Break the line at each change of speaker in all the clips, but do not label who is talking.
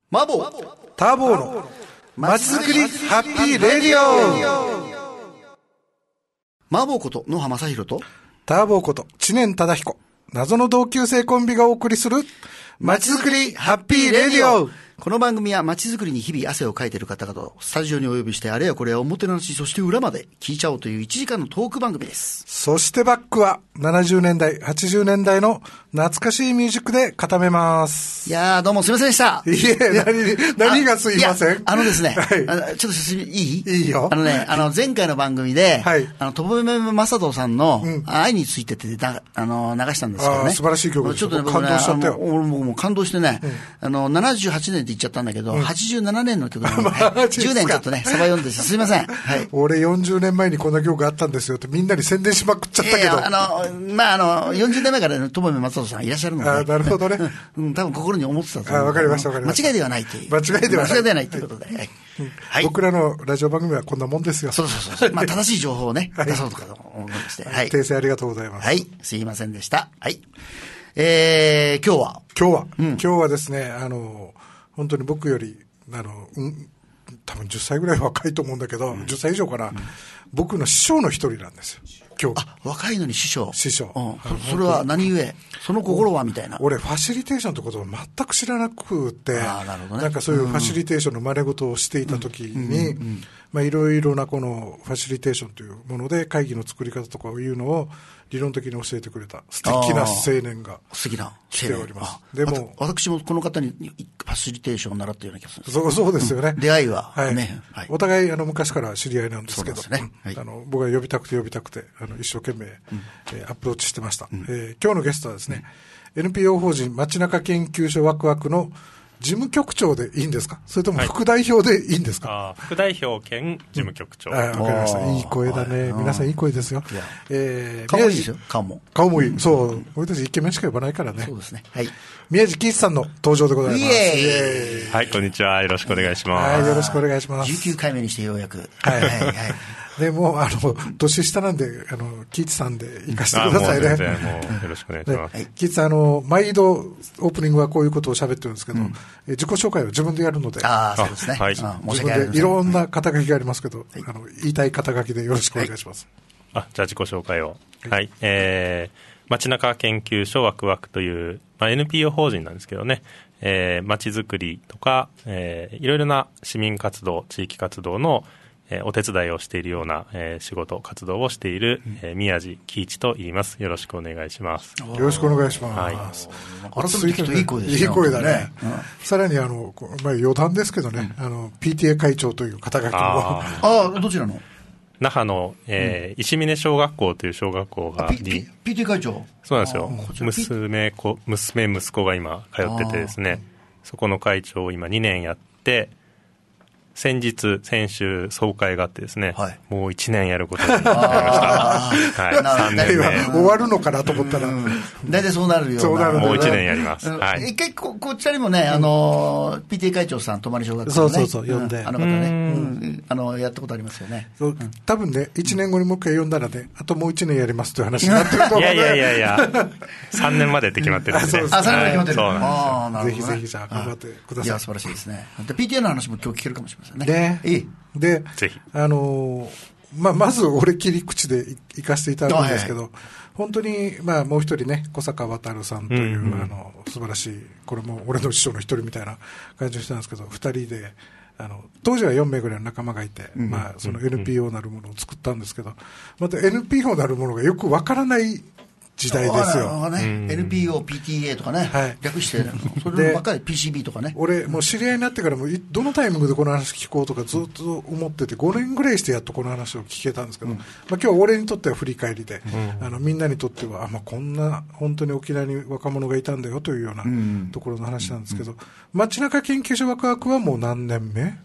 マボ
ターボーのまちづくりハッピーレディオ。
マボこと野浜正宏と
ターボーこと知念忠彦、謎の同級生コンビがお送りするまちづくりハッピーレディオ。
この番組は街づくりに日々汗をかいている方々をスタジオにお呼びして、あれやこれやおもてなし、そして裏まで聞いちゃおうという1時間のトーク番組です。
そしてバックは70年代80年代の懐かしいミュージックで固めます。
いやー、どうもすいませんでした。
いえ、何がすいません。
ですね、
はい、
ちょっとい
いよ。
前回の番組で、
はい、
とぼめ正道さんの愛についてって流したんですけどね。
素晴らしい曲です。
ちょっとね、
感動しちゃったよ。
俺も感動してね、78年って言っちゃったんだけど、87年の曲なので、10年ちょっとね、サバ読んですいません。はい。
俺40年前にこんな曲があったんですよってみんなに宣伝しまくっちゃったけど。
40年前からね、友部松尾さんいらっしゃるので。
なるほどね。
多分心に思ってたと思う。
わかりました、わかりました。
間違いではないという。
間違いでは
ないということで。
はい。僕らのラジオ番組はこんなもんですよ。
そう。正しい情報をね、出そうとか思いまして。はい。
訂正ありがとうございます。
はい。すいませんでした。はい。今日はですね、本当に僕より、多分10歳ぐらい若いと思うんだけど、10歳以上かな、僕の師匠の一人なんですよ、今日。 若いのに師匠。
師匠。
それは何故？その心はみたいな。
俺、ファシリテーションってことを全く知らなくて、
なるほどね。
なんかそういうファシリテーションの真似事をしていたときに、いろいろなこのファシリテーションというもので会議の作り方とかをいうのを理論的に教えてくれた素敵な青年が来ております。でも
私もこの方にファシリテーションを習ったような気がするんです。
そうですよね。
出会いは
ね。お互い昔から知り合いなんですけど、僕が呼びたくて一生懸命アプローチしてました。今日のゲストはですね、NPO 法人街中研究所ワクワクの事務局長でいいんですか、それとも副代表でいいんですか。
副代表兼事務局長。
わかりました。いい声だね。皆さんいい声ですよ。
顔もいいですよ。顔も
いい。そう。俺たちイケメンしか呼ばないからね。
そうですね。はい。
宮地喜一さんの登場でございます。イ
エーイ。はい、こんにちは。よろしくお願いします。
はい、よろしくお願いします。
19回目にしてようやく。
はい。でも年下なんで喜一さんで行かせてくださいね。
もうよろしくお願いします。
喜一さん毎度オープニングはこういうことを喋ってるんですけど、自己紹介を自分でやるので、
そうですね。
はい。
自分でいろんな肩書きがありますけど、言いたい肩書きでよろしくお願いします。
じゃあ自己紹介を。はい。街中研究所ワクワクという、NPO 法人なんですけどね、街づくりとか、いろいろな市民活動、地域活動のお手伝いをしているような、仕事活動をしている、宮地喜一と言います。よろしくお願いします。
よろしくお願いします。
改めて聞くといい声ですね。
いい声だね。さらに余談ですけどね、PTA 会長という肩書きも。
どちらの？
那覇の、石峰小学校という小学校が
PTA 会長。
そうなんですよ。娘息子が今通っててですね、そこの会長を今2年やって、先週総会があってですね、もう1年やることになりました。3年目。
終わるのかなと思ったら。
大体そうなるような。
もう1年やります。
一回こちらにもね、PTA 会長さん、泊小学校ね。そう、呼んで。方ね、やったことありますよね。
多分ね、1年後にもう一回呼んだらね、あともう1年やりますという話になってると思う。
いや、3年までって決まってるんで。
3年まで決まってる。
そうなんですよ。
ぜひじゃあ頑張ってください。
いや、素晴らしいですね。PTA の話も今日聞けるかもしれません。
で、
ぜひ
まず俺切り口で行かせていただくんですけど、本当にもう一人ね、小坂渉さんという、素晴らしい、これも俺の師匠の一人みたいな感じの人なんですけど、二人で当時は4名ぐらいの仲間がいて、その NPO なるものを作ったんですけど、また NPO なるものがよくわからない時代ですよ。
NPO、PTA とかね、略して、そればっかり PCB とかね。
俺、もう知り合いになってからも、どのタイミングでこの話聞こうとかずっと思ってて、5年ぐらいしてやっとこの話を聞けたんですけど、今日は俺にとっては振り返りで、みんなにとっては、こんな本当に沖縄に若者がいたんだよというようなところの話なんですけど、街中研究所ワクワクはもう何年目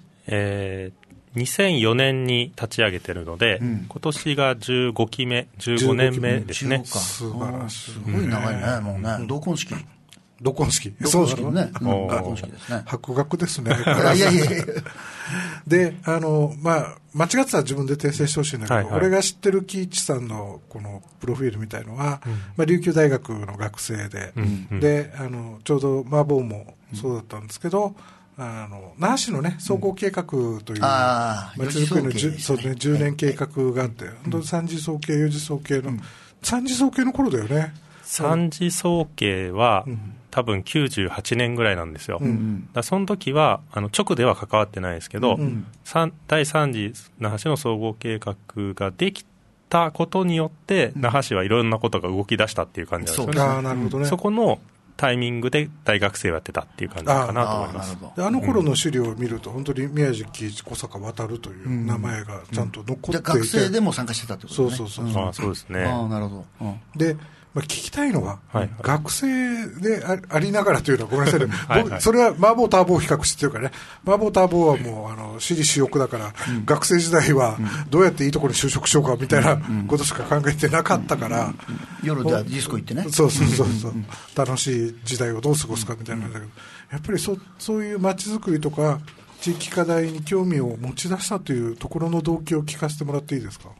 ？2004年に立ち上げてるので、今年が15期目、15年目ですね。
素晴らしい。
すごい長いね、もうね。同梱式。
そうだね。
同梱式ですね。
博学ですね。
いや。
で、間違ってたら自分で訂正してほしいんだけど、俺が知ってる喜一さんのこのプロフィールみたいのは、琉球大学の学生で、で、ちょうど麻婆もそうだったんですけど、 那覇市のね、総合計画という、まちづくりの10年計画があって、本当に3次総計、4次総計の、3次総計の頃だよね。
3次総計は、多分98年ぐらいなんですよ。だその時は直では関わってないですけど、第3次那覇市の総合計画ができたことによって、那覇市はいろんなことが動き出したっていう感じなんですよね。
なるほどね。
そこのタイミングで大学生をやってたっていう感じかなと思います。
の頃の資料を見ると、本当に宮地喜一、小坂渡という名前がちゃんと残っていて、
学生でも参加してたってことですね。
そうですね。
なるほど。
で、聞きたいのは、学生でありながらというのはごめんなさいね。それは麻婆ターボー比較していうかね、麻婆ターボーはもう私利私欲だから、学生時代はどうやっていいところに就職しようかみたいなことしか考えてなかったから、
夜ではディスコ行ってね。
そう楽しい時代をどう過ごすかみたいなんだけど、やっぱりそういう街づくりとか地域課題に興味を持ち出したというところの動機を聞かせてもらっていいですか。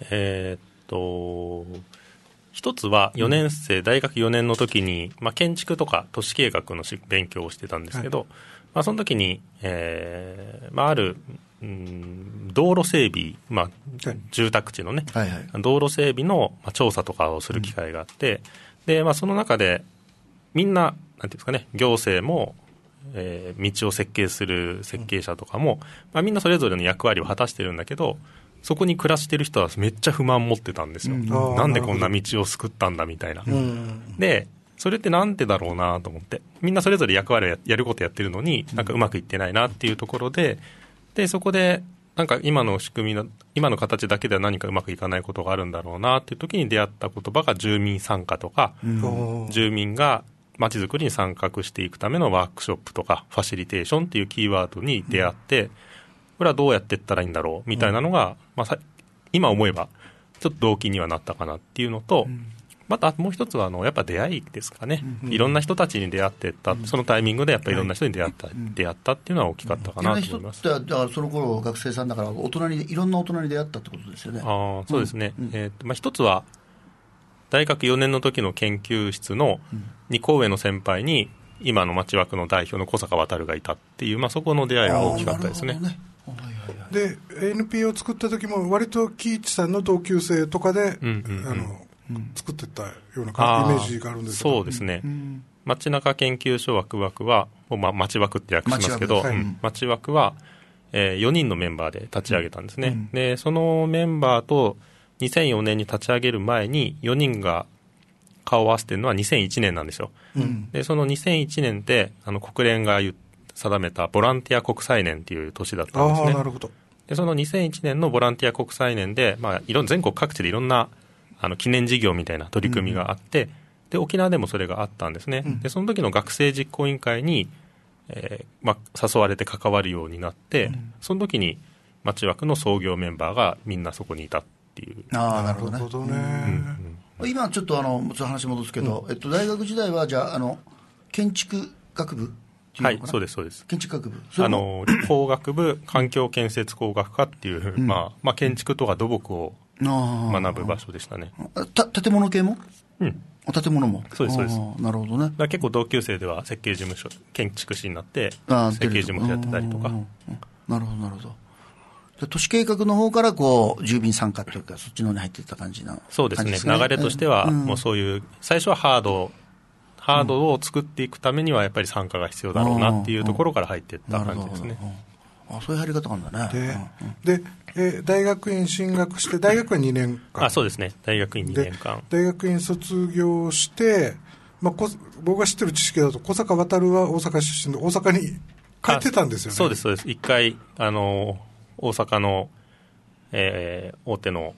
一つは4年生、大学4年の時に、建築とか都市計画の勉強をしてたんですけど、その時に、ある、道路整備、住宅地のね、道路整備の調査とかをする機会があって、で、その中でみんな、なんていうんですかね、行政も、道を設計する設計者とかも、みんなそれぞれの役割を果たしてるんだけど、そこに暮らしてる人はめっちゃ不満持ってたんですよ。なんでこんな道を作ったんだみたいな。で、それってなんでだろうなと思って、みんなそれぞれ役割をやることやってるのに、なんかうまくいってないなっていうところで、そこで、なんか今の仕組みの、今の形だけでは何かうまくいかないことがあるんだろうなっていう時に出会った言葉が住民参加とか、住民が街づくりに参画していくためのワークショップとか、ファシリテーションっていうキーワードに出会って、これはどうやっていったらいいんだろうみたいなのが、今思えばちょっと動機にはなったかなっていうのと、またもう一つはやっぱ出会いですかね、いろんな人たちに出会っていった、そのタイミングでやっぱりいろんな人に出会ったっていうのは大きかったかなと思います。
いろんな人って、だからその頃学生さんだからいろんな大人に出会ったってことですよね。
そうですね。一つは大学4年の時の研究室の2校上の先輩に今の町枠の代表の小坂渡がいたっていう、そこの出会いが大きかったですね。
で NPO を作った時も割と喜一さんの同級生とかで、作っていったようなイメージがあるんですけど。
そうですね。町中研究所枠は、町枠って訳しますけど、町枠は、4人のメンバーで立ち上げたんですね。でそのメンバーと2004年に立ち上げる前に4人が顔を合わせてるのは2001年なんですよ。でその2001年って国連が定めたボランティア国際年っていう年だったんですね。
なるほど。
でその2001年のボランティア国際年で、全国各地でいろんな記念事業みたいな取り組みがあって、で沖縄でもそれがあったんですね。でその時の学生実行委員会に、誘われて関わるようになって、その時に町枠の創業メンバーがみんなそこにいたっていう。
なるほどね。今ちょっと話戻すけど、大学時代はじゃあ建築学部
はい、そうですそうです。
建築学部、
工学部環境建設工学科っていう、建築とか土木を学ぶ場所でしたね。
建物系も？建物も。
そうですそうです。
なるほどね。
結構同級生では設計事務所、建築士になって設計事務所やってたりとか。
なるほどなるほど。都市計画の方から住民参加というかそっちの方に入っていった感じな。
そうですね。流れとしてはもうそういう最初はハードを作っていくためにはやっぱり参加が必要だろうなっていうところから入っていった感じですね。
そういう入り方なんだ
ね。で、大学院進学して大学院2年間。
そうですね。大学院2年間。
大学院卒業して、僕が知ってる知識だと小坂渡は大阪出身で大阪に帰ってたんですよね。
そうですそうです。一回大阪の、大手の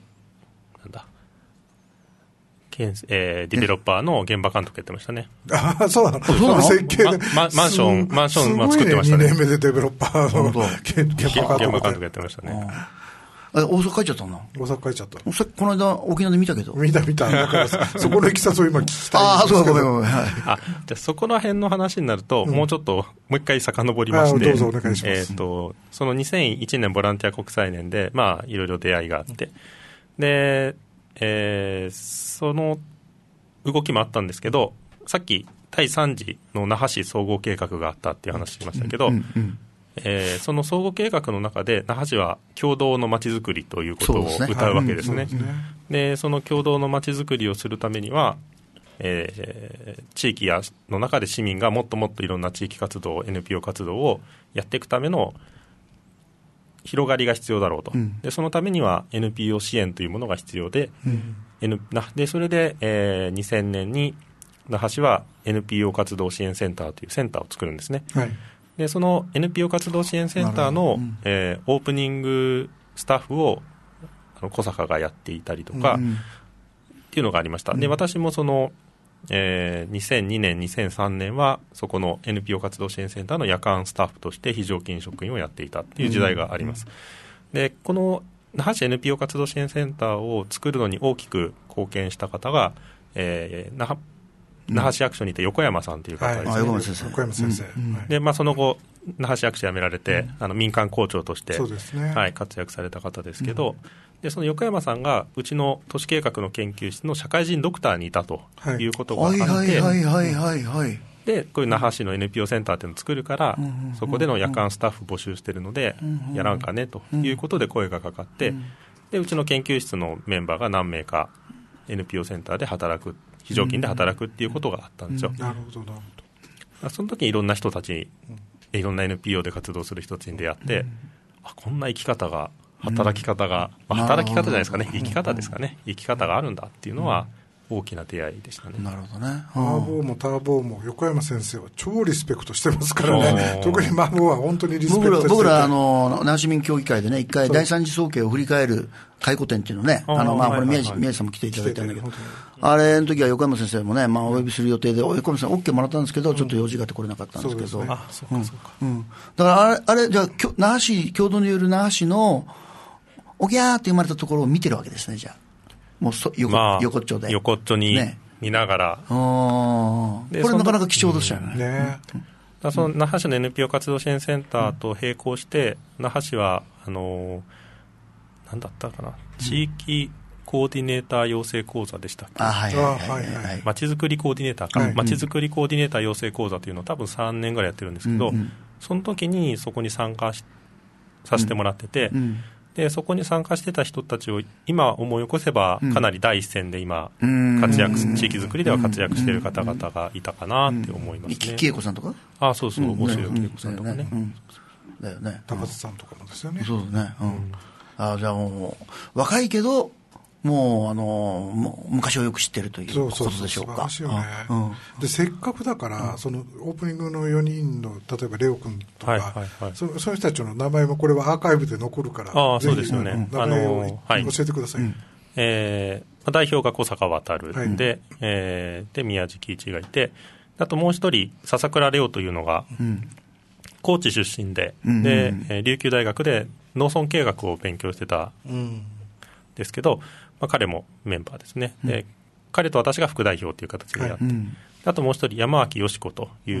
ディベロッパーの現場監督やってましたね。
そうなの。設計で
マンション作ってましたね。
2年目でデベロッパーの現場
監督やってましたね。
大阪帰っちゃったの？
大阪帰っちゃった。
この間沖縄で見たけど。
見た。だからそこのいきさつを今聞きたいんですけど。
ごめん。じゃ
あそこら辺の話になると、もうちょっともう一回遡りまして、
どうぞお願いします。
その2001年ボランティア国際年でいろいろ出会いがあって、でその動きもあったんですけど、さっき第3次の那覇市総合計画があったっていう話しましたけど、その総合計画の中で那覇市は共同のまちづくりということを謳うわけですね。でその共同のまちづくりをするためには、地域の中で市民がもっともっといろんな地域活動 NPO 活動をやっていくための広がりが必要だろうと、でそのためには NPO 支援というものが必要で、でそれで、2000年に那覇市は NPO 活動支援センターというセンターを作るんですね、でその NPO 活動支援センターの、オープニングスタッフを小坂がやっていたりとか、っていうのがありました。で私もその、2002年2003年はそこの NPO 活動支援センターの夜間スタッフとして非常勤職員をやっていたっていう時代があります、でこの那覇市 NPO 活動支援センターを作るのに大きく貢献した方が、那覇市役所にいた横山さんという方ですね、
横山先生、
でその後那覇市役所辞められて、民間校長として、活躍された方ですけど、でその横山さんがうちの都市計画の研究室の社会人ドクターにいたということがあって、でこういう那覇市の NPO センターっていうのを作るから、そこでの夜間スタッフ募集してるので、やらんかねということで声がかかって、でうちの研究室のメンバーが何名か NPO センターで働く、非常勤で働くっていうことがあったんですよ。
なるほどなるほど。
その時にいろんな人たち、いろんな NPO で活動する人たちに出会って、こんな生き方が、働き方が、働き方じゃないですかね、生き方ですかね、生き方があるんだっていうのは大きな出会いでしたね。
なるほどね。
マーボーもターボーも横山先生は超リスペクトしてますからね。特にマーボーは本当にリスペクトしてて、
僕ら那覇市民協議会でね、一回第三次総計を振り返る回顧展っていうのね、これ宮地さんも来ていただいたんだけど、あれの時は横山先生もね、お呼びする予定で、横山さん OK もらったんですけど、ちょっと用事があって来れなかったんですけど、だからあれじゃあ那覇市共同による那覇市のおぎゃーって生まれたところを見てるわけですね。じゃあもう横っちょで
横っちょに見ながら、
これなかなか貴重ですよね。
その那覇市の NPO 活動支援センターと並行して、那覇市は何だったかな、地域コーディネーター養成講座でしたっけ、まちづくりコーディネーターか、まちづくりコーディネーター養成講座というのを多分3年ぐらいやってるんですけど、その時にそこに参加させてもらってて、でそこに参加してた人たちを今思い起こせばかなり第一線で今活躍、地域づくりでは活躍している方々がいたかなって思いますね。
恵子さんとか、
そうそう、大城恵子さんとかね、
だよね、
高津さんとかもですよね。
そうですね、じゃあもう若いけどもう昔をよく知ってるということでしょうか。
素晴らしいよね。でせっかくだから、そのオープニングの4人の例えばレオ君とか、そういう人たちの名前もこれはアーカイブで残るから、
そうですよね、
名前を教えてください。
代表が小坂渡で、で宮地喜一がいて、あともう一人笹倉レオというのが、高知出身で、琉球大学で農村経営学を勉強してたんですけど、彼もメンバーですね。で彼と私が副代表という形でやって、あともう一人山脇よし子という、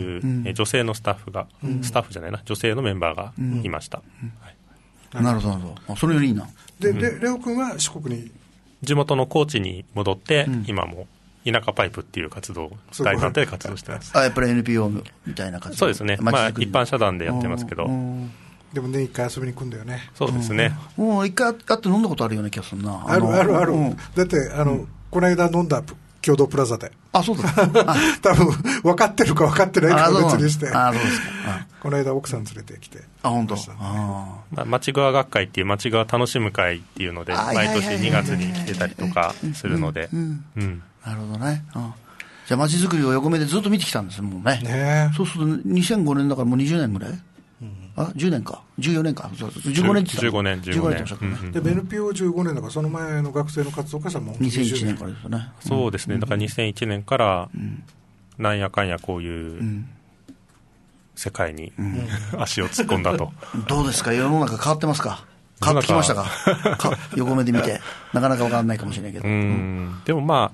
女性のスタッフが、スタッフじゃないな、女性のメンバーがいました。
なるほどなるほど。それよりいいな。
でレオ君は四国に、
地元の高知に戻って、今も田舎パイプっていう活動、大団体で活動してます。
やっぱり NPO みたいな活動。
そうですね、一般社団でやってますけど、
でもね、一回遊びに行くんだよね。
そうですね、
もう一回会って飲んだことあるような気がするな。
ある、だってこの間飲んだ共同プラザで、
そうだ
多分分かってるか分かってないかは別にして、
そうですか。
この間奥さん連れてきて、
本当。
町側学会っていう町側楽しむ会っていうので毎年2月に来てたりとかするので、
なるほどね。じゃあ町づくりを横目でずっと見てきたんですもんね。そうすると2005年だからもう20年ぐらい、10年か14年か、15年って言った
15年
で NPO15 年だから、その前の学生の活動家さんも
2001年からですよね。
そうですね、だから2001年からなんやかんやこういう世界に足を突っ込んだと。
どうですか、世の中変わってますか、変わってきましたか横目で見てなかなか分からないかもしれないけど、
でも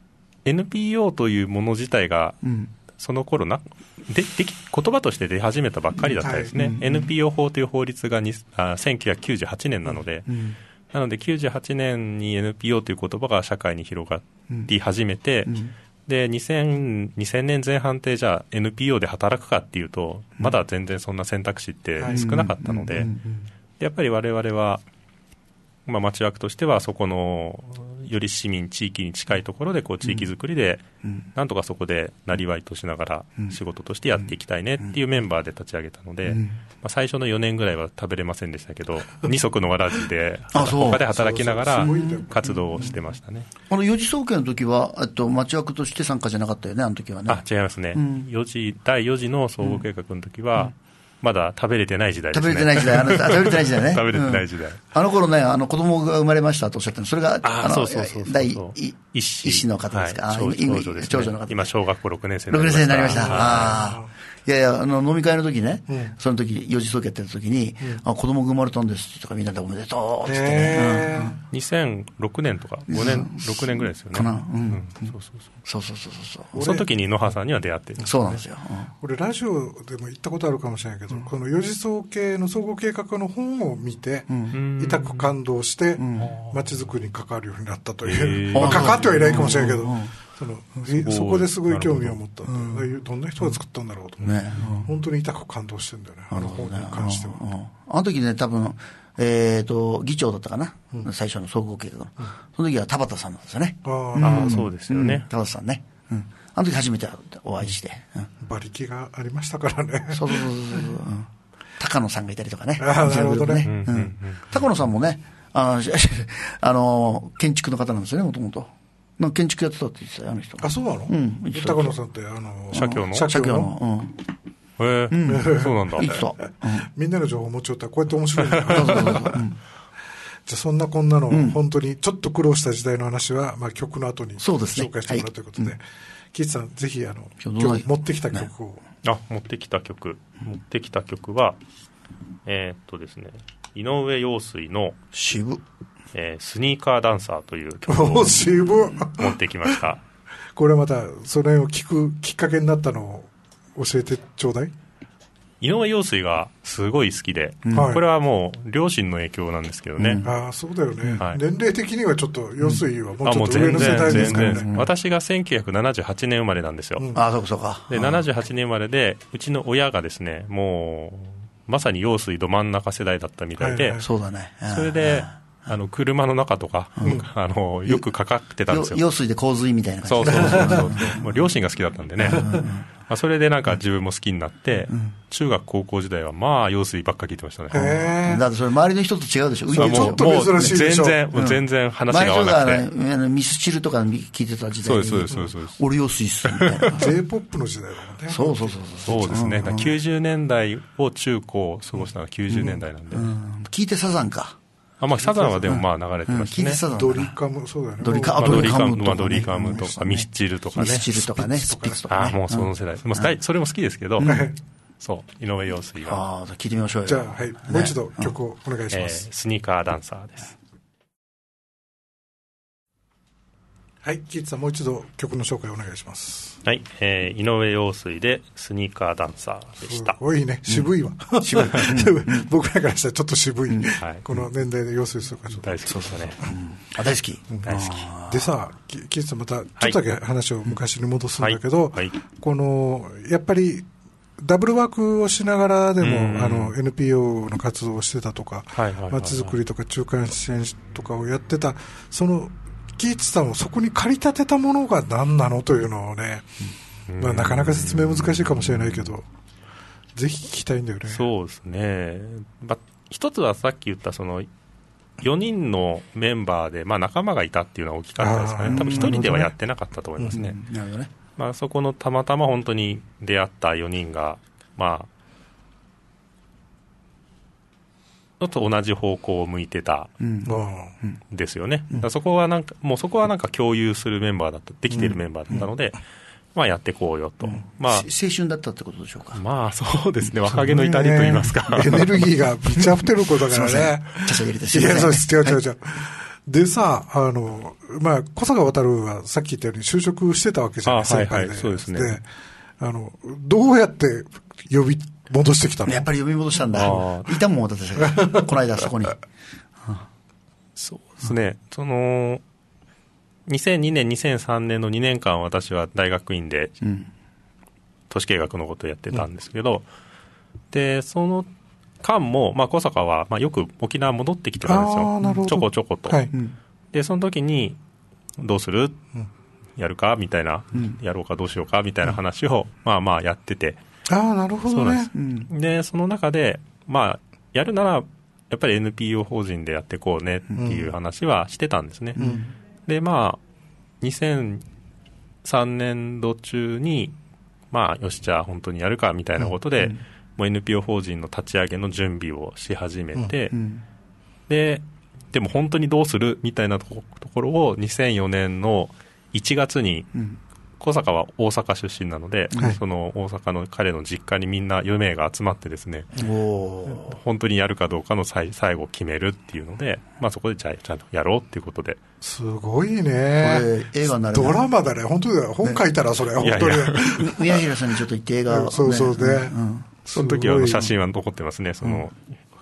NPO というもの自体が、その頃言葉として出始めたばっかりだったですね。NPO 法という法律が1998年なので、なので98年に NPO という言葉が社会に広がり始めて、 で2000年前半ってじゃあ NPO で働くかっていうとまだ全然そんな選択肢って少なかったので、やっぱり我々は、まあ、町役としてはそこのより市民地域に近いところでこう地域づくりでなんとかそこでなりわいとしながら仕事としてやっていきたいねっていうメンバーで立ち上げたので、まあ、最初の4年ぐらいは食べれませんでしたけど二足のわらじで他で働きながら活動をしてましたね。
4次総計の時は町役として参加じゃなかったよね、あの時はね。
違いますね、第4次の総合計画の時は、まだ食べれてない時代ですね。
食べれてない時代、食べれてない時代ね。
食べれてない時代。
あの頃ね、子供が生まれましたとおっしゃってる、それが、第一子の方ですか。
長女ですね。
長女の方。
今、小学校6年生
になりました。6年生になりました。いやいや、飲み会の時ね、その時、4次総計やってた時に、子供が生まれたんですとか、みんなでおめでとうって言ってね。
2006年とか、5年、6年ぐらいですよね。
かな。そう。
その時に野葉さんには出会ってる。
そうなんですよ。
俺、ラジオでも言ったことあるかもしれないけど、この4次総計の総合計画の本を見て、痛く感動して、街づくりに関わるようになったという、関わってはいないかもしれないけど、そこですごい興味を持ったっていう、どんな人が作ったんだろうと思って、本当に痛く感動してるんだよね、あの本に関しては。
あの時ね、多分議長だったかな、最初の総合計画の、その時は田畑さんなんですよね。
そうですよね。
田畑さんね。あの時初めてお会いして。
馬力がありましたからね。
そう。高野さんがいたりとかね。
なるほどね。
高野さんもね、建築の方なんですよね、もともと。建築やってたって言ってたよ、あの人。
そうなの？高野さんって、
社協のそうなんだ。
みんなの情報持ち寄ったらこうやって面白いんだから。じゃあそんなこんなの、本当にちょっと苦労した時代の話は、まあ曲の後に紹介してもらうということで、キーツさん、ぜひ今日持ってきた曲を。
持ってきた曲は、ですね、井上陽水の
渋
スニーカーダンサーという曲を持ってきました。
これはまたそれを聞くきっかけになったのを教えてちょうだい。
井上陽水がすごい好きで、これはもう両親の影響なんですけどね。
そうだよね、年齢的にはちょっと陽水はもうちょっと上の世代ですからね。
私が1978年生まれなんですよ。
そうか。
で78年生まれで、うちの親がですね、もうまさに陽水ど真ん中世代だったみたいで、
そうだね。
それで車の中とか、よくかかってたんですよ。
陽水で洪水みたいな感じ。
もう両親が好きだったんでね。それでなんか自分も好きになって、中学高校時代はまあ陽水ばっかり聞いてましたね。
だってそれ周りの人と違うでしょ。
ちょっと珍しいでしょ。
全然話が合わなくて。
ミスチルとか聞いてた時代に。
そうです。
俺陽水っすみたいな。
J-POP の時代だもんね。
そうですね。90年代を中高過ごしたのが90年代なんで。
聞いてサザンか。
サザンはでもまあ流れてましたね。
ドリカム、そうだよね。
ドリカムとかミスチルとかね。
ミスチルとかね、スピッツとかね。
もうその世代。それも好きですけど、そう、井上陽水が。
聞いてみましょうよ。
じゃあ、もう一度曲をお願いします。
スニーカーダンサーです。
はい、キーツさん、もう一度曲の紹介をお願いします。
はい、井上陽水でスニーカーダンサーでした。
すごいね、渋いわ。僕らからしたらちょっと渋い。この年代で陽水するから
大好きですね。
大好き。
大好き。
でさ、キーツさんまたちょっとだけ話を昔に戻すんだけど、この、やっぱり、ダブルワークをしながらでも、NPO の活動をしてたとか、街づくりとか中間支援とかをやってた、その、キーツさんをそこに駆り立てたものが何なのというのをね、なかなか説明難しいかもしれないけど、ぜひ聞きたいんだよね。
そうですね。一つはさっき言ったその4人のメンバーで、仲間がいたっていうのは大きかったですかね。多分1人ではやってなかったと思いますね。
なるほどね。
そこのたまたま本当に出会った4人が、ちょっと同じ方向を向いてたんですよね。そこはなんか共有するメンバーだった、できているメンバーだったので、やってこうよと。
青春だったってことでしょうか。
そうですね。若気の至りと言いますか。
エネルギーが満ち溢ってることだからね。いや、そうです。違う。でさ、小坂渡はさっき言ったように就職してたわけじゃない、先輩で。
そうですね。
で、どうやって呼び戻してきたの？
やっぱり呼び戻したんだ。いたもん、私が。この間、そこに。
そうですね。 2002年、2003年の2年間私は大学院で都市計画のことをやってたんですけど、でその間も、小坂は、よく沖縄戻ってきてたんですよ。ちょこちょこと、はい、でその時にどうする、やるかみたいな、やろうかどうしようかみたいな話を、やってて、
なるほどね。
でその中で、やるならやっぱり NPO 法人でやっていこうねっていう話はしてたんですね。で2003年度中によしじゃあ本当にやるかみたいなことで、もう NPO 法人の立ち上げの準備をし始めて、でも本当にどうするみたいなところを2004年の1月に、小坂は大阪出身なので、その大阪の彼の実家にみんな4名が集まってですね、本当にやるかどうかの最後を決めるっていうので、そこでじゃあちゃんとやろうっていうことで。
すごいね。
映画になる、
ドラマだね。本当だよ。本書いたらそれ、本当に。
宮平さんにちょっと言って映画を、
そうそうね。
その時は写真は残ってますね。その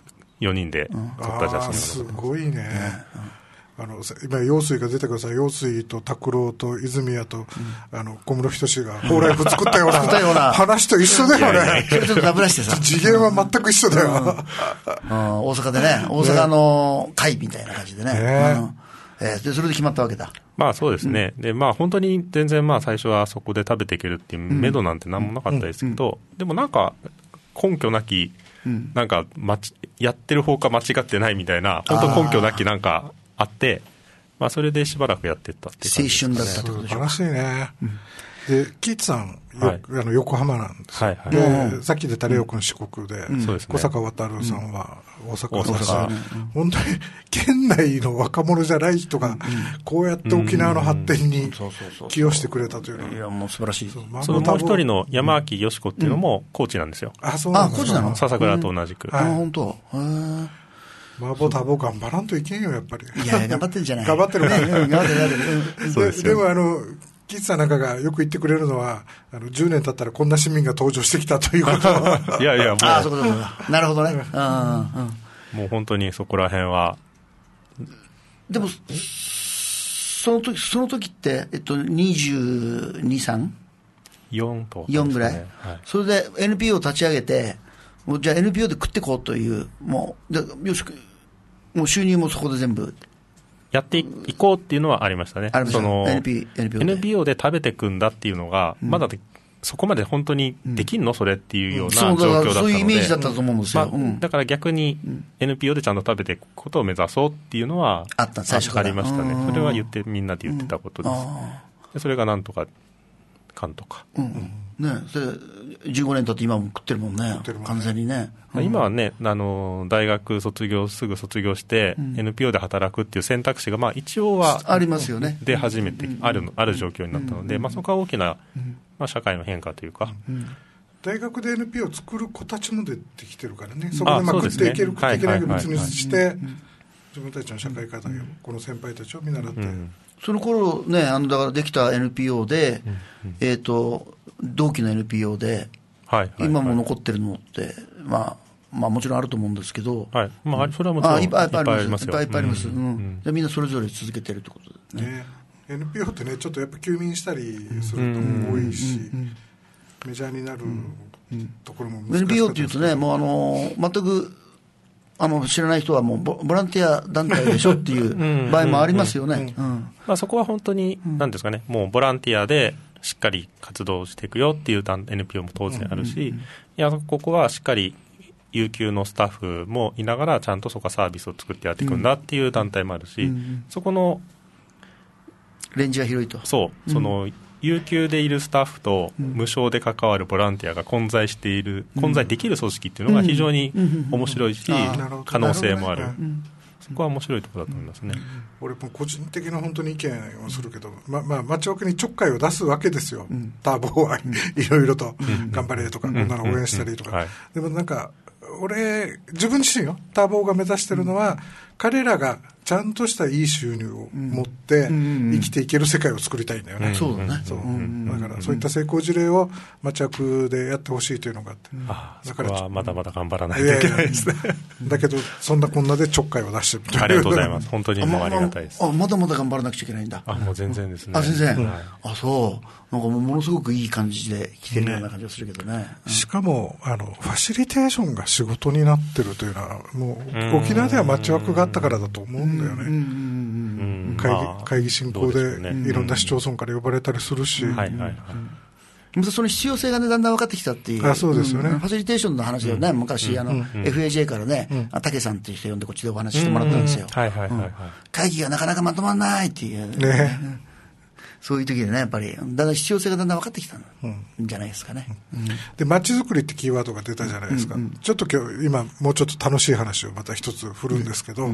4人で撮った写真が。
すごいね。今、陽水が出てください。陽水と拓郎と泉谷と、小室仁が、蓬莱譜作ったような話と一緒だよね。
ちょっとダブらしてさ。
次元は全く一緒だよ。
大阪でね、大阪の会みたいな感じでね。でそれで決まったわけだ。
そうですね。で本当に全然最初はそこで食べていけるっていう目処なんて何もなかったですけど、でもなんか根拠なき、なんかやってる方か間違ってないみたいな、本当根拠なきなんかあって、それでしばらくやっていったっていう感じですね。
青春だったってことでしょ。
素晴らしいね。でキーツさん、横浜なんですよ。でさっき出たレオ君四国で、小坂渡さんは大阪。本当に県内の若者じゃない人がこうやって沖縄の発展に寄与してくれたというのは、
いやもう素晴らしい。
そのもう一人の山脇よしこっていうのもコーチなんですよ。
そうなんですか。
コーチなの。
笹倉と同じく。
本当。
麻婆多忙頑張らんといけんよ、やっぱり。
いや頑張ってるじゃない。
頑張ってるね。
頑張ってる。
そうですよ。
でもキッズさんなんかがよく言ってくれるのは、10年経ったらこんな市民が登場してきたということ
いやもう。
そうか。なるほどね。
もう本当にそこら辺は。
でも、その時って、22、3?
4と。
4ぐらい。それで NPO を立ち上げて、じゃあ NPO で食ってこうという、もう収入もそこで全部。
やっていこうっていうのはありましたね。
その
NPO で食べていくんだっていうのが、まだそこまで本当にできんのそれっていうような状況だったので、
そういうイメージだったと思うんですよ。
だから逆に NPO でちゃんと食べていくことを目指そうっていうのは
最初から
ありましたね。それはみんなで言ってたことです。でそれがなんとかかんとか。
それ15年経って今も食ってるもんね、完全にね。
今はね、大学すぐ卒業して、NPO で働くっていう選択肢が一応は
ありますよね。
で初めてある状況になったので、そこは大きな社会の変化というか。
大学で NPO を作る子たちも出てきてるからね。そこで食っていけるかいけないか別にして、自分たちの社会課題をこの先輩たちを見習って。
その頃ね、だからできた NPO で、同期の NPO で、今も残ってるのって、もちろんあると思うんですけど、
それはもちろん
いっぱいあります。いっぱいあります。みんなそれぞれ続けてるってことですね。
NPO ってね、ちょっとやっぱ休眠したりすることも多いし、メジャーになるところも難しかったです。
NPO っていうとね、もう全く知らない人はもうボランティア団体でしょっていう場合もありますよね。
そこは本当に何ですかね、もうボランティアでしっかり活動していくよっていう NPO も当然あるし、ここはしっかり有給のスタッフもいながらちゃんとそこはサービスを作ってやっていくんだっていう団体もあるし、そこの
レンジが広いと。
その有給でいるスタッフと無償で関わるボランティアが混在している、混在できる組織っていうのが非常に面白いし、可能性もある。そこは面白いところだと思いますね。
俺も個人的な本当に意見をするけど、町枠にちょっかいを出すわけですよ。ターボはいろいろと頑張れとか、こんなの応援したりとか。でもなんか俺自分自身よ、ターボが目指してるのは、彼らがちゃんとしたいい収入を持って生きていける世界を作りたいんだよね。
そうだね。
だからそういった成功事例を町役でやってほしいというのがあって、
だからそこはまだまだ頑張らないといけないですね。
だけどそんなこんなでちょっかいを出してる。
ありがとうございます。本当にもうありがたいです。
まだまだ頑張らなくちゃいけないんだ。
もう全然ですね。
全然。そう。なんかものすごくいい感じで来てるような感じがするけどね。
しかもファシリテーションが仕事になってるというのはもう沖縄では町枠があったからだと思うんだよね。会議進行でいろんな市町村から呼ばれたりするし。
その必要性がね、だんだん分かってきたっていう。
そうですよね。
ファシリテーションの話をね、昔、FAJ からね、竹さんっていう人呼んでこっちでお話してもらったんですよ。会議がなかなかまとまらないっていう。そういう時でね、やっぱり、だんだん必要性がだんだん分かってきたんじゃないですかね。
で、街づくりってキーワードが出たじゃないですか。ちょっと今、もうちょっと楽しい話をまた一つ振るんですけど、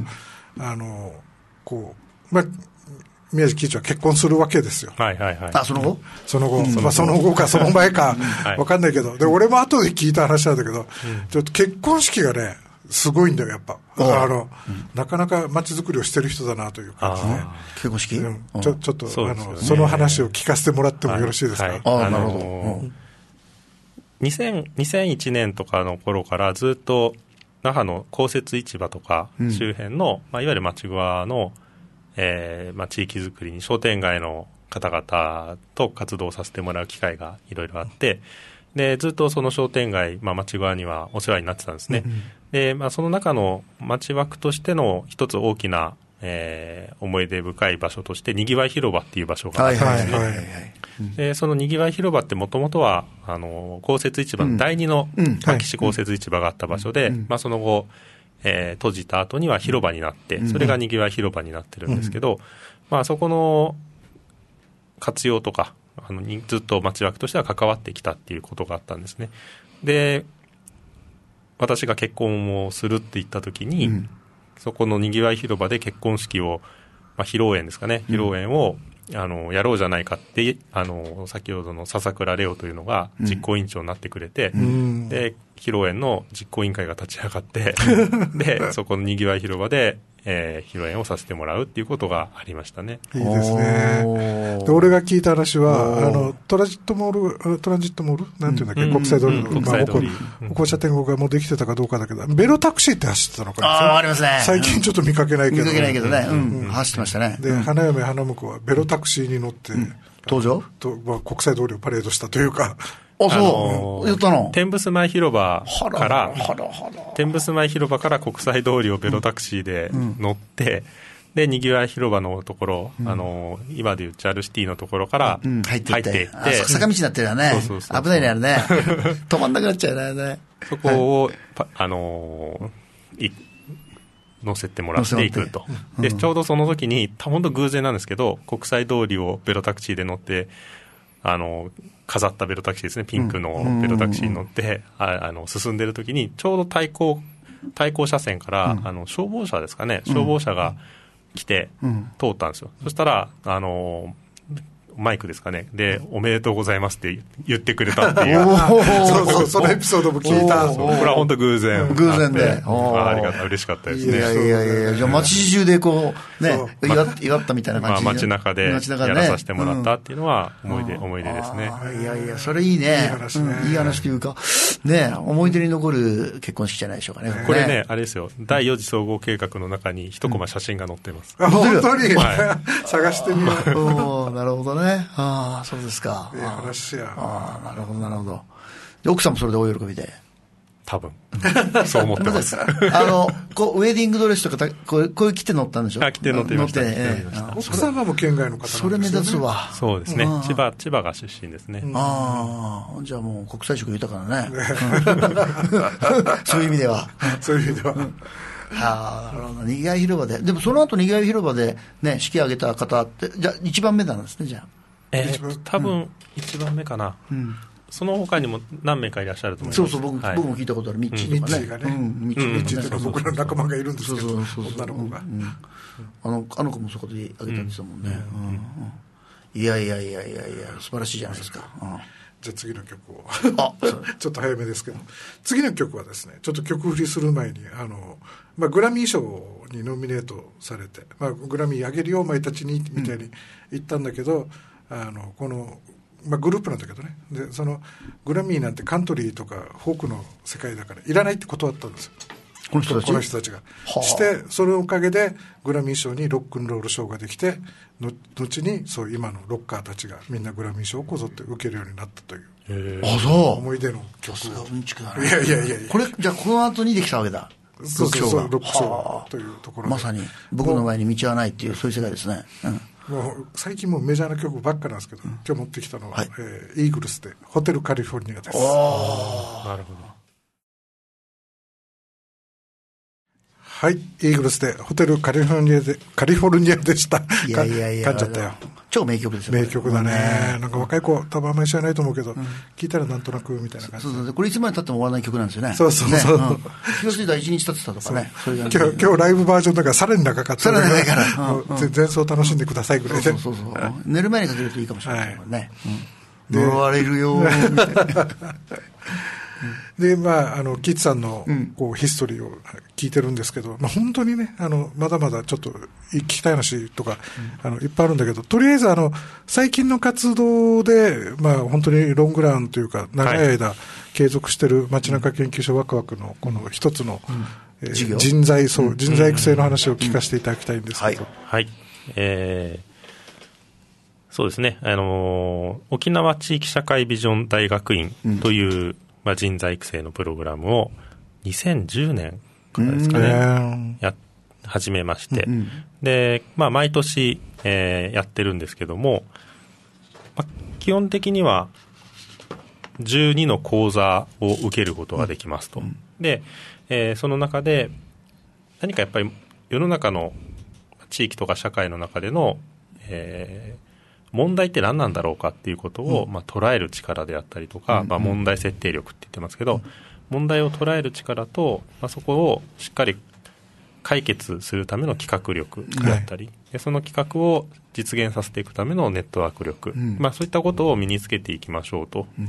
宮地喜一は結婚するわけですよ。
その後
その後かその前か分かんないけど、で俺も後で聞いた話なんだけど、ちょっと結婚式がねすごいんだよやっぱ。なかなか街づくりをしてる人だなという感じで、
結婚式、
ちょっとその話を聞かせてもらってもよろしいですか。
なるほど。
2001年とかの頃からずっと那覇の公設市場とか周辺の、いわゆる町側の地域づくりに商店街の方々と活動させてもらう機会がいろいろあって、でずっとその商店街、町側にはお世話になってたんですね。で、その中の町枠としての一つ大きな、思い出深い場所としてにぎわい広場っていう場所があったんですね。でそのにぎわい広場ってもともとは公設市場の第二の牧師公設市場があった場所で、その後閉じた後には広場になって、それがにぎわい広場になってるんですけど、そこの活用とかずっと町枠としては関わってきたっていうことがあったんですね。で私が結婚をするって言った時に、そこのにぎわい広場で結婚式を、披露宴ですかね、披露宴をやろうじゃないかって先ほどの笹倉レオというのが実行委員長になってくれて、で披露宴の実行委員会が立ち上がってでそこのにぎわい広場で、披露宴をさせてもらうっていうことがありましたね。
いいですね。で俺が聞いた話はトランジットモールなんていうんだっけ、国際通りの歩行者天国がもうできてたかどうかだけど、ベロタクシーって走ってたのかな。
ありますね。
最近ちょっと見かけないけど、
ね、走ってましたね。
で花嫁花婿はベロタクシーに乗って、
登場
国際通りをパレードしたというか。
そう言ったの。
天仏前広場から国際通りをベロタクシーで乗って、でにぎわい広場のところ、今でいうチャールシティのところから入っていって、
坂道になってるよね。危ないねあれね。止まんなくなっちゃうね。
そこを乗せてもらっていくと。でちょうどその時に本当偶然なんですけど、国際通りをベロタクシーで乗って飾ったベロタクシーですね、ピンクのベロタクシーに乗って進んでる時にちょうど対向車線から消防車ですかね、消防車が来て通ったんですよ。そしたらマイクですかねで、おめでとうございますって言ってくれたっていう
そうそのエピソードも聞いた。
これは本当偶然
で
嬉しかったですね。
いやじゃあ街中でこうね祝ったみたいな感じで、
街中でやらさせてもらったっていうのは思い出ですね。
いやそれいいね。いい話というかね、思い出に残る結婚式じゃないでしょうかね。
これね、あれですよ、第4次総合計画の中に一コマ写真が載っています。
本当に探してみよう。
なるほどね。そうですか。
いい話や。
なるほど。で奥さんもそれで大喜びで。
多分そう思ってます。
ウェディングドレスとかこういう着て乗ったんでしょ。
着て乗ってました。
奥様も県外の方なんですよね。
それ目立つわ。
そうですね。千葉が出身ですね。
じゃあもう国際色豊かなね。そういう意味では。なるほど。にぎわい広場で。でもその後にぎわい広場でね、式挙げた方って、じゃあ一番目なんですね、じゃあ。
多分一番目かな。その他にも何名かいらっしゃると思います。
そう僕も聞いたことある。ミッチーとかね。
ミッチーとか僕らの仲間がいるんですけど、女の子が。
あの子もそこで挙げたんですもんね。いや素晴らしいじゃないですか。
じゃあ次の曲をちょっと早めですけど、次の曲はですね、ちょっと曲振りする前にグラミー賞にノミネートされて、まあ、グラミーあげるよお前たちにみたいに言ったんだけど、この、まあ、グループなんだけどね、でそのグラミーなんてカントリーとかフォークの世界だからいらないって断ったんですよ、この人たちが。してそのおかげでグラミー賞にロックンロール賞ができて、後にそう今のロッカーたちがみんなグラミー賞をこぞって受けるようになったという、
そう
思い出の曲を。
いやこれじゃあこの後にできたわけだ。
そうロック賞というところで、
まさに僕の前に道はないっていうそういう世界ですね。
もう最近もうメジャーな曲ばっかなんですけど、今日持ってきたのは、イーグルスでホテルカリフォルニアです。
なるほど。
はい、イーグルスでホテルカリフォルニアでした。
いや
噛んじゃったよ。
超名曲ですよ。
名曲だね。なんか若い子多分あんまり知らないと思うけど、聞いたらなんとなくみたいな感じ。
そうこれいつまで経っても終わらない曲なんですよね。
そう、
気がついたら1日経ってたとかね。
今日ライブバージョンだからさらに長かった。
さらに長いから。
前奏楽しんでくださいぐらいで。
そう。寝る前にかけるといいかもしれないね。呪われるよーみたいな。
で、まあ、キッズさんのこうヒストリーを聞いてるんですけど、まあ、本当にね、まだまだちょっと聞きたい話とか、いっぱいあるんだけど、とりあえず最近の活動で、まあ、本当にロングランというか、長い間継続してる街中研究所ワクワクのこの一つの、人材育成の話を聞かせていただきたいんですけど。
はい。そうですね。沖縄地域社会ビジョン大学院という、まあ、人材育成のプログラムを2010年からですかね、始めまして、で、まあ、毎年、やってるんですけども、まあ、基本的には12の講座を受けることができますと。で、その中で何かやっぱり世の中の地域とか社会の中での、問題って何なんだろうかっていうことを、まあ、捉える力であったりとか、まあ、問題設定力って言ってますけど、問題を捉える力と、まあ、そこをしっかり解決するための企画力であったり、でその企画を実現させていくためのネットワーク力、まあ、そういったことを身につけていきましょうという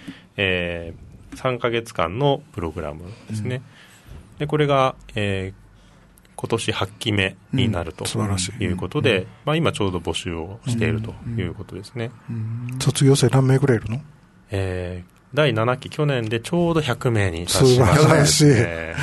、3ヶ月間のプログラムですね。でこれが、今年8期目になるということで、まあ、今ちょうど募集をしているということですね。
卒業生何名ぐらいいるの？
第7期去年でちょうど100名に達しました、
素晴らしい。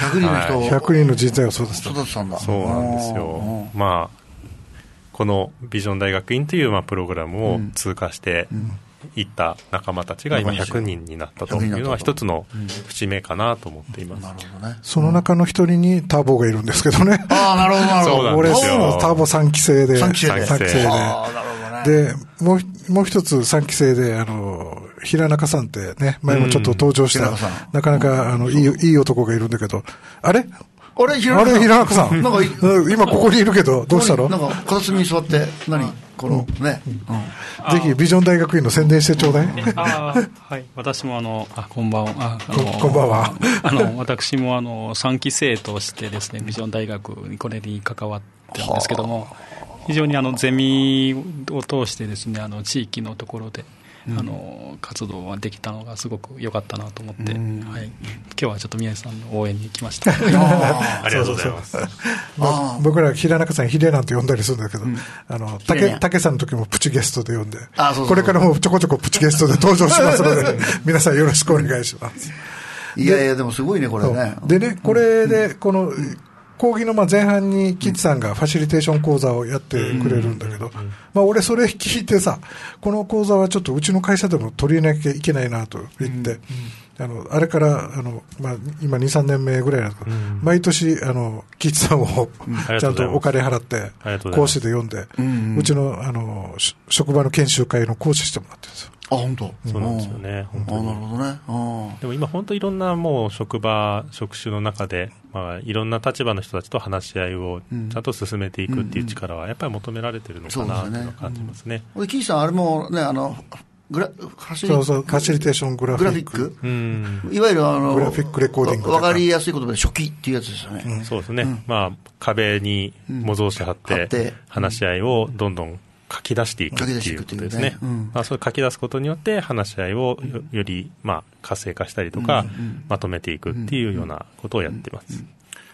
100
人の人材を育て
たんだ。
そうなんですよ。まあこのビジョン大学院という、まあ、プログラムを通過していった仲間たちが今100人になったというのは一つの節目かなと思っています。
なるほどね。
その中の一人にターボがいるんですけどね。
ああ、なるほどなるほど。
俺もターボ3期生で。
3期生で。
で、もう一つ3期生で、平中さんってね、前もちょっと登場した、なかなか、いい男がいるんだけど、あれ平中さん。なんか、今ここにいるけど、どうしたの？
なんか、片隅に座って、このね。
ぜひ、ビジョン大学院の宣伝してちょうだい。
はい。私もこんばんは。
こんばんは。
私も3期生としてですね、ビジョン大学にこれに関わってるんですけども、非常にゼミを通してですね、地域のところで、活動ができたのがすごく良かったなと思って、はい、今日はちょっと宮治さんの応援に来ました。
ありがとうございます。
僕ら平中さんヒデなんて呼んだりするんだけど、竹さんの時もプチゲストで呼んで、これからもちょこちょこプチゲストで登場しますので、皆さんよろしくお願いします。
いやでもすごいねこれね。
でね、これでこの講義の前半にキッズさんがファシリテーション講座をやってくれるんだけど、まあ俺それ聞いてさ、この講座はちょっとうちの会社でも取り入れなきゃいけないなと言って、あれからまあ、今2、3年目ぐらいなんですけど、毎年キッズさんをちゃんとお金払って講師で呼んで、うちの職場の研修会の講師してもらってるんですよ。
本当。
そうなんですよね。本当に。
なるほどね。
でも今本当いろんなもう職種の中で、まあいろんな立場の人たちと話し合いをちゃんと進めていくっていう力はやっぱり求められてるのかなというのを感じますね。
キーさんあれもねファシ
リテーショングラフィック。
いわゆる
グラフィックレコーディング。
わかりやすい言葉で初期っていうやつですよね。
そうですね。まあ壁に模造紙貼って話し合いをどんどん書き出していくっていうことですね。まあ、それ書き出すことによって話し合いをよりまあ活性化したりとか、まとめていくっていうようなことをやっています。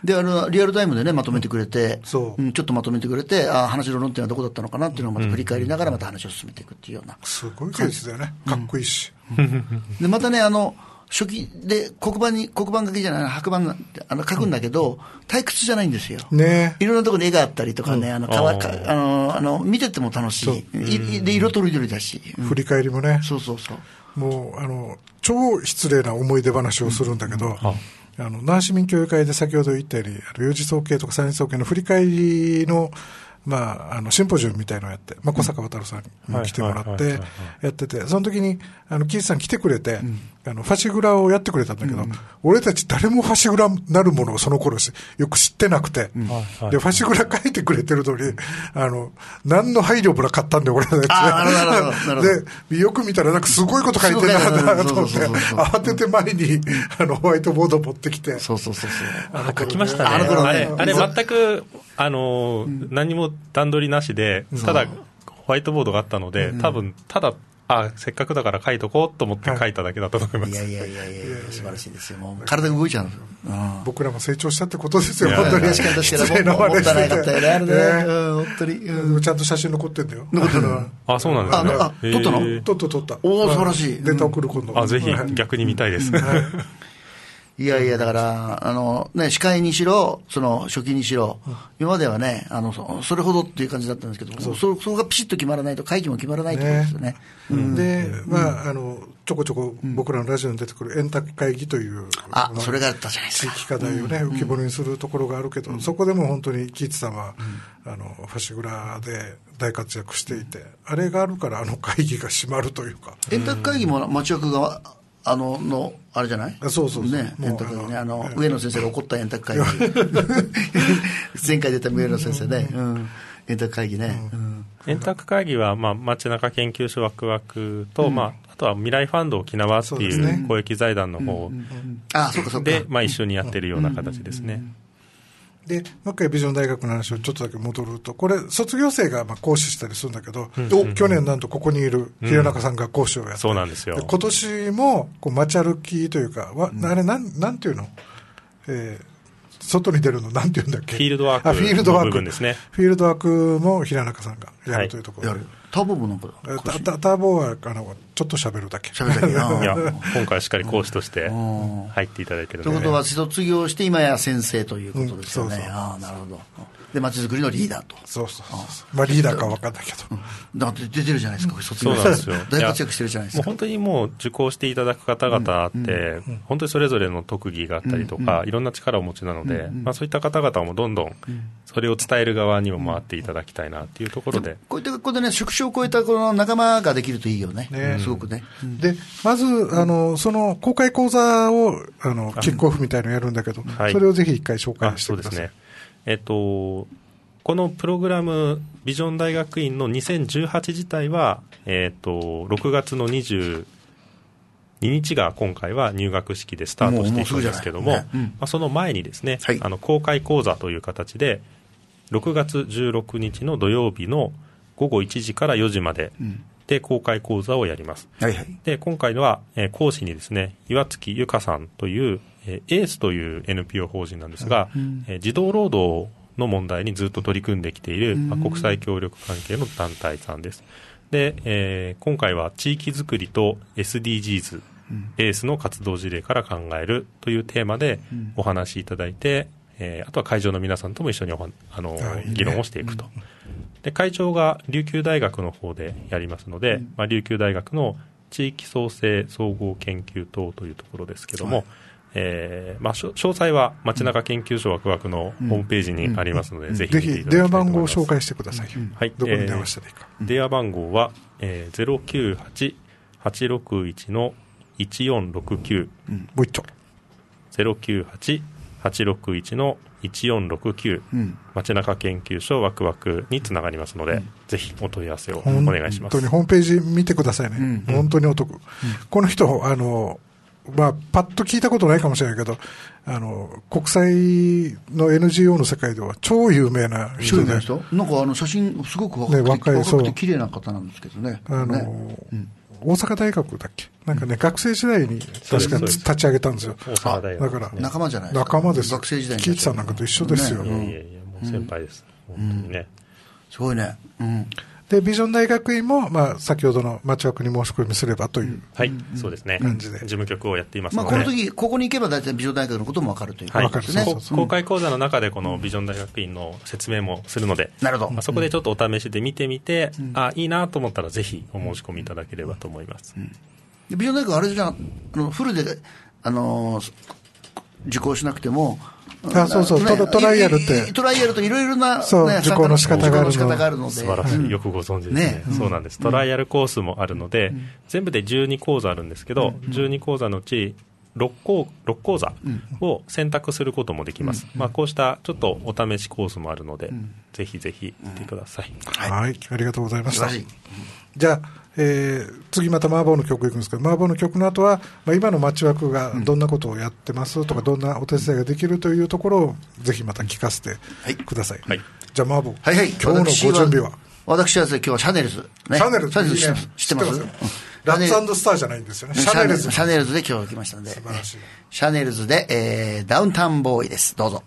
でリアルタイムでね、まとめてくれて、ちょっとまとめてくれて、話の論点はどこだったのかなっていうのをまた振り返りながら、また話を進めていくっていうような。
すごいケースだよね。かっこいいし。
で、またね、初期で黒板書きじゃない、白板書くんだけど、退屈じゃないんですよ。
ね。
いろんなところに絵があったりとかね、見てても楽しい。で、色とりどりだし。
振り返りもね。
そう。
もう、超失礼な思い出話をするんだけど、那覇市民協議会で先ほど言ったように、4次総計とか3次総計の振り返りの、シンポジウムみたいなのをやって、小坂渉さんに来てもらって、やってて、その時に、木内さん来てくれて、ファシグラをやってくれたんだけど、俺たち誰もファシグラなるものをその頃よく知ってなくて、で、ファシグラ書いてくれてるのに、何の配慮もなかったんで、俺たち。で、よく見たらなんかすごいこと書いてるなと思って、慌てて前に、ホワイトボード持ってきて。
書きましたね。あれ全く、何も段取りなしで、ただホワイトボードがあったので、多分ただせっかくだから書いとこうと思って書いただけだったと思います。
いや素晴らしいですよ。もう体が動いちゃうんですよ。
僕らも成長したってことですよ。本当に
確かにもったいなかったよね、あれね。本当に。
ちゃんと写真残ってんだよ。
残ってる。
あ、そうなんですね。
撮ったの？
撮った。
おお、素晴らしい。
データ送る今度。
ぜひ逆に見たいです。
いや、だから、司会にしろ、初期にしろ、今まではね、それほどっていう感じだったんですけど、そこがピシッと決まらないと、会議も決まらないってことですよね。
で、ちょこちょこ僕らのラジオに出てくる円卓会議という、
それがあったじゃないですか。
地域課題をね、浮き彫りにするところがあるけど、そこでも本当に木内さんは、ファシグラで大活躍していて、あれがあるから会議が締まるというか。
円卓会議も町役が、あれじゃない？
そう
ね、円卓会議ね。上野先生が怒った円卓会議。前回出た上野先生ね。円卓会議ね。
円卓会議は、街中研究所ワクワクと、あとは未来ファンド沖縄っていう公益財団の方で、一緒にやってるような形ですね。
で、もう一回ビジョン大学の話をちょっとだけ戻ると、これ、卒業生が講師したりするんだけど、去年なんとここにいる平中さんが講師をやって、
そうなんですよ。
今年も街歩きというか、あれなんていうの、外に出るのなんていうんだっけ。
フィールドワークの部分ですね。
フィールドワークも平中さんがやるというところで。
ターボもなんか
ターボはちょっと喋るだけ。
いや、今回しっかり講師として入っていただいてるので。
ということは卒業して今や先生ということですよね。なるほど。で、街づくりのリーダーと。
そう。リーダーか分かんないけど。
だって出てるじゃないですか、卒業
そうなんですよ。
大活躍してるじゃないですか。
もう本当にもう受講していただく方々って、本当にそれぞれの特技があったりとか、いろんな力をお持ちなので、そういった方々もどんどん、それを伝える側にも回っていただきたいなっていうところで。
こういった学校でね、職種を超えたこの仲間ができるといいよね。すごくね。
で、まず、その公開講座を、キックオフみたいなのやるんだけど、それをぜひ一回紹介してください。
そうですね。このプログラム、ビジョン大学院の2018自体は、6月の22日が今回は入学式でスタートしていくんですけども、その前にですね、公開講座という形で、6月16日の土曜日の午後1時から4時までで公開講座をやります。で、今回は、講師にですね、岩月由香さんという、エースという NPO 法人なんですが、児童労働の問題にずっと取り組んできている、国際協力関係の団体さんです。で、今回は地域づくりと SDGs、エースの活動事例から考えるというテーマでお話しいただいて、あとは会場の皆さんとも一緒に議論をしていくと。で、会場が琉球大学の方でやりますので、琉球大学の地域創生総合研究棟というところですけども、詳細は街中研究所ワクワクのホームページにありますので、ぜひ見ていただきたいと思います。
電話番号を紹介してください。どこに電話したらいいか。
電話番号は、098-861-1469、
もう一度。
098-861-1469、街中研究所ワクワクにつながりますので、ぜひお問い合わせをお願いします。
本当にホームページ見てくださいね。本当にお得。この人、パッと聞いたことないかもしれないけど、国際の NGO の世界では超有名な人で。
なんか写真すごく若くて綺麗な方なんですけどね。
大阪大学だっけなんかね、学生時代に確か立ち上げたんですよ。
大阪大学。
だから仲間じゃないですか。
仲間です。
学生時代に。
キーチさんなんかと一緒ですよ。
いやいやいや、もう先輩です。本当にね。
すごいね。
で、ビジョン大学院も、先ほどの町枠に申し込みすればという、
はい、そうですね。
感じで。
事務局をやっていますので。
この時、ここに行けば大体ビジョン大学のことも分かるということですね。
公開講座の中でこのビジョン大学院の説明もするので、
なるほど。
そこでちょっとお試しで見てみて、いいなと思ったらぜひお申し込みいただければと思います。
ビジョン大学あれじゃフルで、受講しなくても、
そうそう、トライアルって。
トライアルといろいろな、
受講の仕方がある
ので。
素晴らしい。よくご存知ですね。そうなんです。トライアルコースもあるので、全部で12講座あるんですけど、12講座のうち6講座を選択することもできます。こうしたちょっとお試しコースもあるので、ぜひぜひ見てください。
はい、ありがとうございました。じゃあ、次また麻婆の曲いくんですけど、麻婆の曲の後は、今の町枠がどんなことをやってますとか、どんなお手伝いができるというところをぜひまた聞かせてください。
はい、
じゃあ麻婆、
はいはい、
今日のご準備は？
私はですね、今日はシャネルズ、ね、
シャネルズ
知ってます？
ラッツ&スターじゃないんですよね。シャ
ネルズで今日来ましたので、
素晴らしい。
シャネルズで、ダウンタウンボーイです。どうぞ。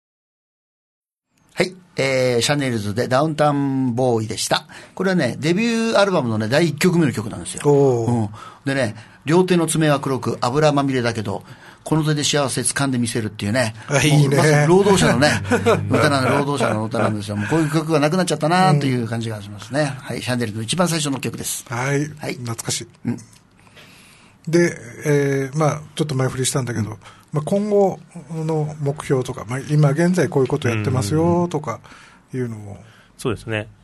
はい。シャネルズでダウンタウンボーイでした。これはね、デビューアルバムのね、第1曲目の曲なんですよ。でね、両手の爪は黒く油まみれだけど、この手で幸せ掴んでみせるっていうね。
いいね。
まさに労働者のね、歌なんで、労働者の歌なんですよ。もうこういう曲がなくなっちゃったなという感じがしますね。はい、シャネルズの一番最初の曲です。
はい。懐かしい。で、ちょっと前振りしたんだけど、今後の目標とか、今現在こういうことやってますよとかいうのを。
そうですね。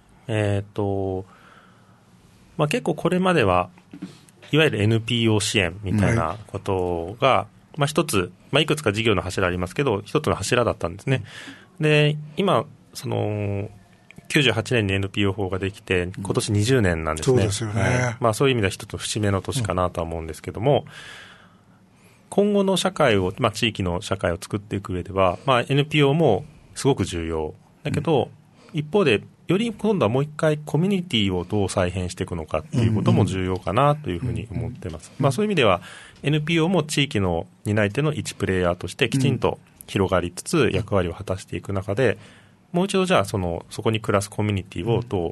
結構これまではいわゆる NPO 支援みたいなことが、一つ、いくつか事業の柱ありますけど、一つの柱だったんですね。で、今、98年に NPO 法ができて、今年20年なんですね。
そうですよね。
そういう意味では一つの節目の年かなとは思うんですけども、今後の社会を、地域の社会を作っていく上では、NPO もすごく重要だけど、一方でより今度はもう一回コミュニティをどう再編していくのかっていうことも重要かなというふうに思っています。そういう意味では NPO も地域の担い手の一プレイヤーとしてきちんと広がりつつ役割を果たしていく中で、もう一度じゃあそこに暮らすコミュニティをどう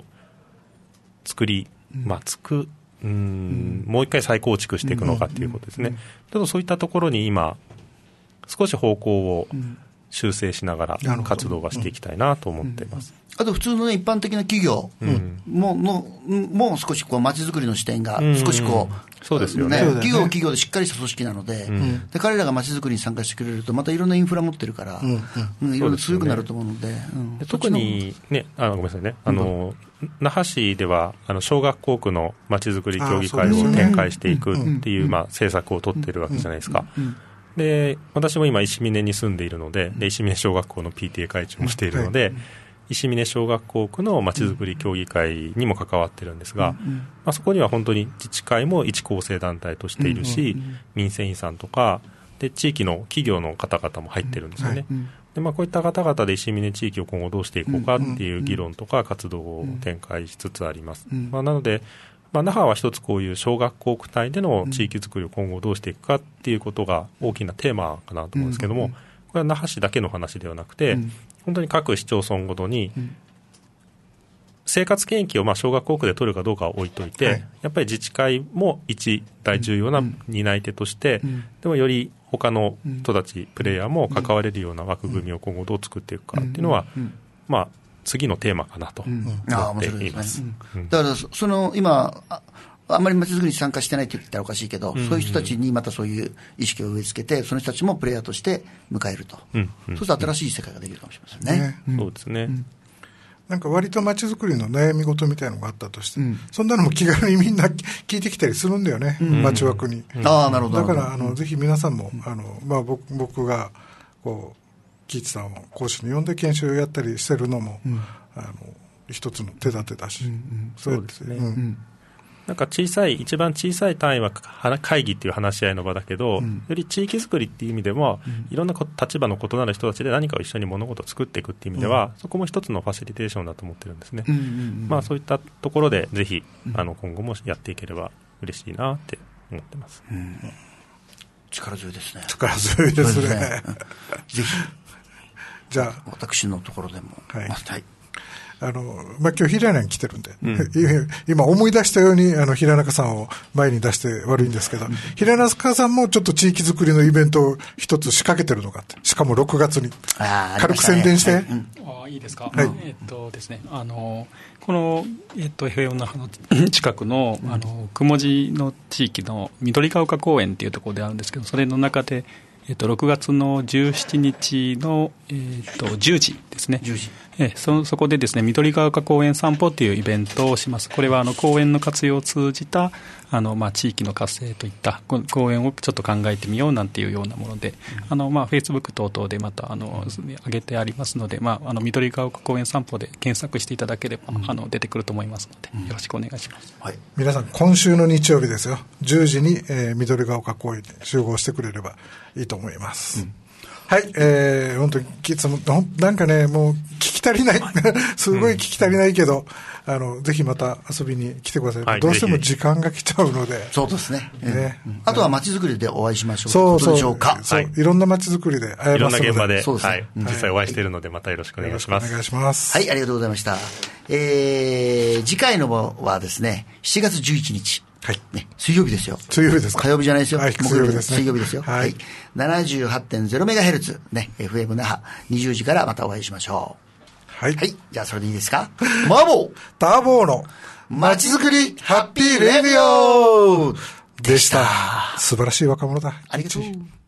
もう一回再構築していくのかということですね。ちょっとそういったところに今少し方向を修正しながら活動はしていきたいなと思っています。
あと普通の、ね、一般的な企業もう少しこう街づくりの視点が少しこう、
そうですよね。
企業でしっかりした組織なので、で彼らが街づくりに参加してくれるとまたいろんなインフラ持ってるから、いろいろ強くなると思うので、
特にね、ごめんなさいね、那覇市では小学校区の街づくり協議会を展開していくっていう政策を取っているわけじゃないですか。で私も今石峰に住んでいるので、石峰小学校の PTA 会長もしているので、石峰小学校区のまちづくり協議会にも関わってるんですが、そこには本当に自治会も一構成団体としているし、民生委員さんとかで地域の企業の方々も入ってるんですよね。でこういった方々で石峰地域を今後どうしていこうかっていう議論とか活動を展開しつつあります。なので那覇は一つこういう小学校区内での地域づくりを今後どうしていくかっていうことが大きなテーマかなと思うんですけども、これは那覇市だけの話ではなくて、本当に各市町村ごとに生活圏域を小学校区で取るかどうかは置いといて、やっぱり自治会も一大重要な担い手として、でもより他の人たちプレイヤーも関われるような枠組みを今後どう作っていくかっていうのは、次のテーマかなと思っています。
だから今あんまり街づくりに参加してないって言ったらおかしいけど、そういう人たちにまたそういう意識を植え付けて、その人たちもプレイヤーとして迎えると、そうすると新しい世界ができるかもしれませんね。
そうですね。
なんか割と街づくりの悩み事みたいなのがあったとして、そんなのも気軽にみんな聞いてきたりするんだよね、街枠に。
なるほど。
だからぜひ皆さんも僕がこうキーチさんを講師に呼んで研修をやったりしてるのも、一つの手立てだし、
そうですね。なんか一番小さい単位は会議っていう話し合いの場だけど、より地域づくりっていう意味でも、いろんな立場の異なる人たちで何かを一緒に物事を作っていくっていう意味では、そこも一つのファシリテーションだと思ってるんですね。そういったところでぜひ今後もやっていければ嬉しいなって思ってます。
力強いですね。
力強いですね。
ぜひ。
じゃあ、
私のところでも。
はい。
はい。
今日平中に来てるんで、今思い出したように平中さんを前に出して悪いんですけど、平中さんもちょっと地域づくりのイベントを一つ仕掛けてるのかって、しかも6月に軽く宣伝して、
いいですか。
はい、
ですね、このFM那覇の近くの雲寺の地域の緑ヶ丘公園っていうところであるんですけど、それの中で6月の17日の10時ですね。
10時。
そこでですね、緑ヶ丘公園散歩というイベントをします。これは公園の活用を通じた地域の活性といった公園をちょっと考えてみようなんていうようなもので、Facebook 等々でまた上げてありますので、緑ヶ丘公園散歩で検索していただければ出てくると思いますので、よろしくお願いします。
はい、皆さん今週の日曜日ですよ、10時に、緑ヶ丘公園に集合してくれればいいと思います。はい、本当になんかね、もう聞き足りないすごい聞き足りないけど、ぜひまた遊びに来てください。はい、どうしても時間が来ちゃうので。
そうですね。あとは街づくりでお会いしましょう。
そう
でしょうか。
はい、いろんな街づくりで会えますので。
いろんな現場で、
そうですね、
実際お会いしているので、またよろしくお願いします。
お願いします。
はい、ありがとうございました。次回のはですね、7月11日。
はい。
ね、水曜日ですよ。
水曜日ですか。
火曜日じゃないですよ。
はい、水曜日ですね。
水曜日ですよ。
はい。
78.0MHz ね、FM 那覇20時からまたお会いしましょ
う。はい。
はい。じゃあそれでいいですか。マーボー
ターボーの
街づくりハッピーレディオ
でした。素晴らしい若者だ。
ありがとう。